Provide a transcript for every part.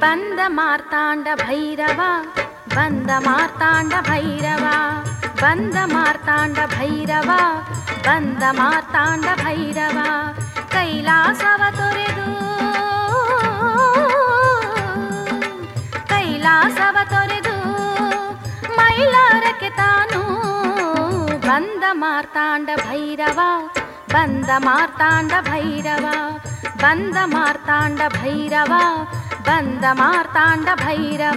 ಬಂದ ಮಾರ್ತಾಂಡ ಭೈರವ ಬಂದ ಮಾರ್ತಾಂಡ ಭೈರವ ಬಂದ ಮಾರ್ತಾಂಡ ಭೈರವ ಬಂದ ಮಾರ್ತಾಂಡ ಭೈರವ ಕೈಲಾಸವ ತೊರೆದು ಕೈಲಾಸವ ತೊರೆದು ಮೈಲಾರಕ್ಕೆ ತಾನು ಬಂದ ಮಾರ್ತಾಂಡ ಭೈರವ ಬಂದ ಮಾರ್ತಾಂಡ ಭೈರವ ಬಂದ ಮಾರ್ತಾಂಡ ಭೈರವ ಬಂದ ಮಾರ್ತಾಂಡ ಭೈರವ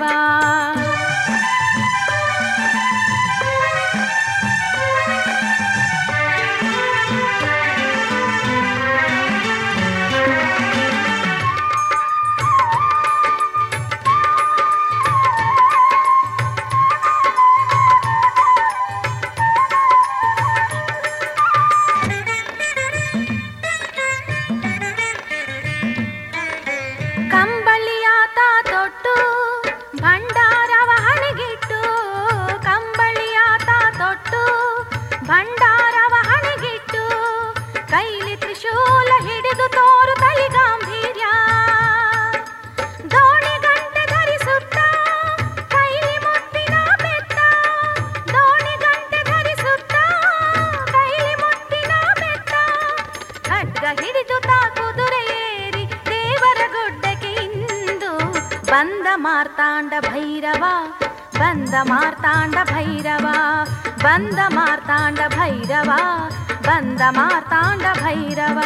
ಕಂಬಳಿಯಾತ ತೊಟ್ಟು ಭಂಡಾರವ ಹಣೆಗಿಟ್ಟು ಕಂಬಳಿಯಾತ ತೊಟ್ಟು ಭಂಡಾರವ ಹಣೆಗಿಟ್ಟು ಕೈಲಿ ತ್ರಿಶೂಲ ಹಿಡಿದು ತೋರುತ್ತಲಿ ಗಾಂಭೀರ್ಯ ದೋಣಿ ಗಂಟೆ ಧರಿಸುತ್ತ ಕೈಲಿ ಮುತ್ತಿನ ಬೆತ್ತ ದೋಣಿ ಗಂಟೆ ಧರಿಸುತ್ತ ಕೈಲಿ ಮುತ್ತಿನ ಬೆತ್ತ ಖಡ್ಗ ಹಿಡಿದು ತಾ ಕುದುರೆ ಏರಿ ದೇವರ ಗುಡ್ಡಕ್ಕೆ ಇಂದು ಬಂದ ಮಾರ್ತಾಂಡ ಭೈರವ ಬಂದ ಮಾರ್ತಾಂಡ ಭೈರವ ಬಂದ ಮಾರ್ತಾಂಡ ಭೈರವ ಬಂದ ಮಾರ್ತಾಂಡ ಭೈರವ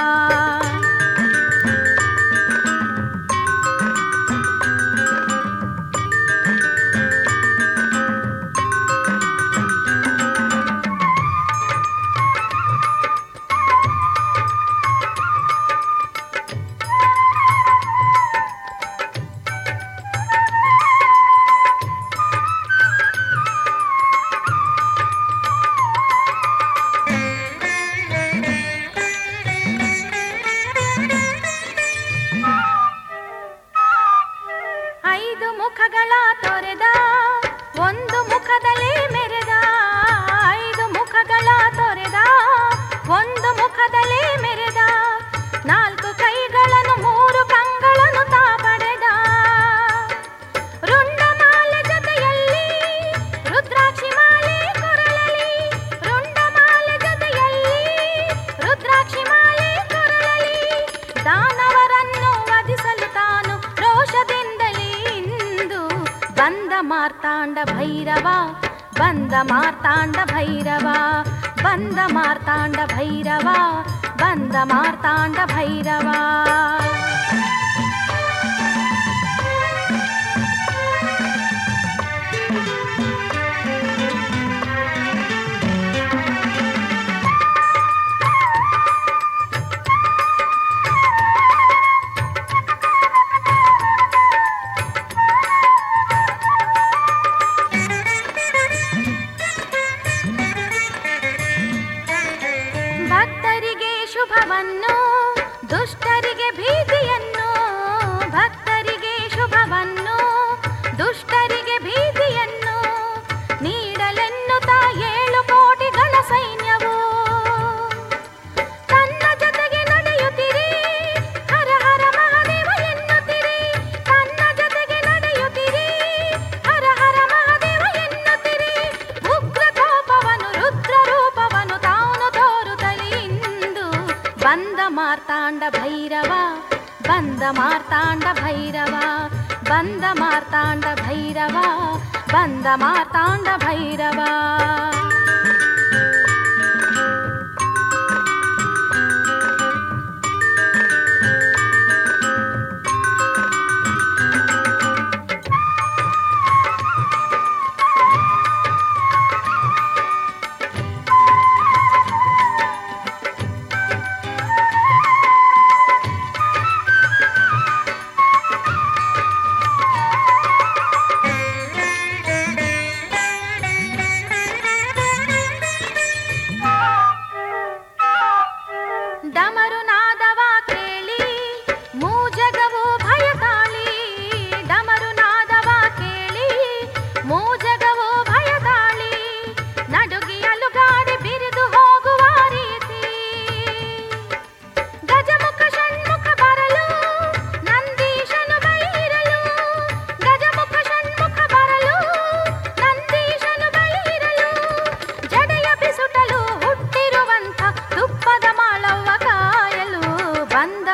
ಐದು ಮುಖಗಳ ತೊರೆದ ಒಂದು ಮುಖದಲ್ಲಿ ಮೆರೆದ ಐದು ಮುಖಗಳ ತೊರೆದ ಒಂದು ಮುಖದಲ್ಲಿ ಮೆರೆದ ನಾಲ್ಕು ಕೈಗಳನ್ನು ಮೂರು ಕಂಗಳನ್ನು ತಾ ಪಡೆದ ರುಂಡಮಾಲೆ ಜೊತೆಯಲ್ಲಿ ರುದ್ರಾಕ್ಷಿ ಮಾಲೆ ಕೊರಳಲಿ ರುಂಡಮಾಲೆ ಜೊತೆಯಲ್ಲಿ ರುದ್ರಾಕ್ಷಿ ಮಾಲೆ ಕೊರಳಲಿ ದಾನವರನ್ನು ವಧಿಸಲು ತಾನು ರೋಷದಿಂದಲೇ ಇಂದು ಬಂದ ಮಾರ್ತಾಂಡ ಭೈರವ ಬಂದ ಮಾರ್ತಾಂಡ ಭೈರವ ಬಂದ ಮಾರ್ತಾಂಡ ಭೈರವ ಬಂದ ಮಾರ್ತಾಂಡ ಭೈರವ ಭಕ್ತರಿಗೆ ಶುಭವನ್ನು ದುಷ್ಟರಿಗೆ ಭೀತಿಯನ್ನು ಭಕ್ತರಿಗೆ ಶುಭವನ್ನು ದುಷ್ಟರಿಗೆ ಭೀತಿಯನ್ನು ನೀಡಲೆನ್ನುತ್ತಾ 7 ಕೋಟಿಗಳ ಸೈನ್ಯವು ತನ್ನ ಜೊತೆಗೆ ನಡೆಯುತ್ತಿರಿ ಹರ ಹರ ಮಹಾದೇವ ಎನ್ನುತ್ತಿರಿ ತನ್ನ ಜೊತೆಗೆ ನಡೆಯುತ್ತಿರಿ ಹರ ಹರ ಮಹಾದೇವ ಎನ್ನುತ್ತಿರಿ ಉಗ್ರ ಕೋಪವನು ರುದ್ರ ರೂಪವನು ತಾನು ತೋರುತ್ತಲಿ ಇಂದು ಬಂದ ಮಾರ್ತಾಂಡ ಭೈರವ ಬಂದ ಮಾರ್ತಾಂಡ ಭೈರವ ಬಂದ ಮಾರ್ತಾಂಡ ಭೈರವ ಬಂದ ಮಾರ್ತಾಂಡ ಭೈರವ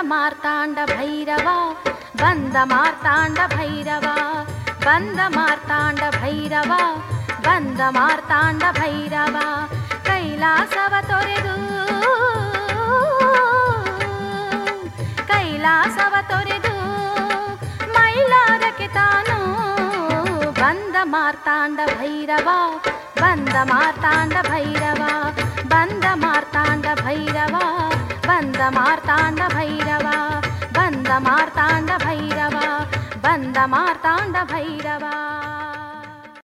ಮಾರ್ತಾಂಡ ಭೈರವ ಬಂದ ಮಾರ್ತಾಂಡ ಭೈರವ ಬಂದ ಮಾರ್ತಾಂಡ ಭೈರವ ಬಂದ ಮಾರ್ತಾಂಡ ಭೈರವ ಕೈಲಾಸವ ತೊರೆದು ಕೈಲಾಸವ ತೊರೆದು ಮೈಲಾರಕ್ಕೆ ತಾನು ಬಂದ ಮಾರ್ತಾಂಡ ಭೈರವ ಬಂದ ಮಾರ್ತಾಂಡ ಭೈರವ ಬಂದ ಮಾರ್ತಾಂಡ ಭೈರವ ಬಂದ ಮಾರ್ತಾಂಡ ಭೈರವ ಬಂದ ಮಾರ್ತಾಂಡ ಭೈರವ ಬಂದ ಮಾರ್ತಾಂಡ ಭೈರವ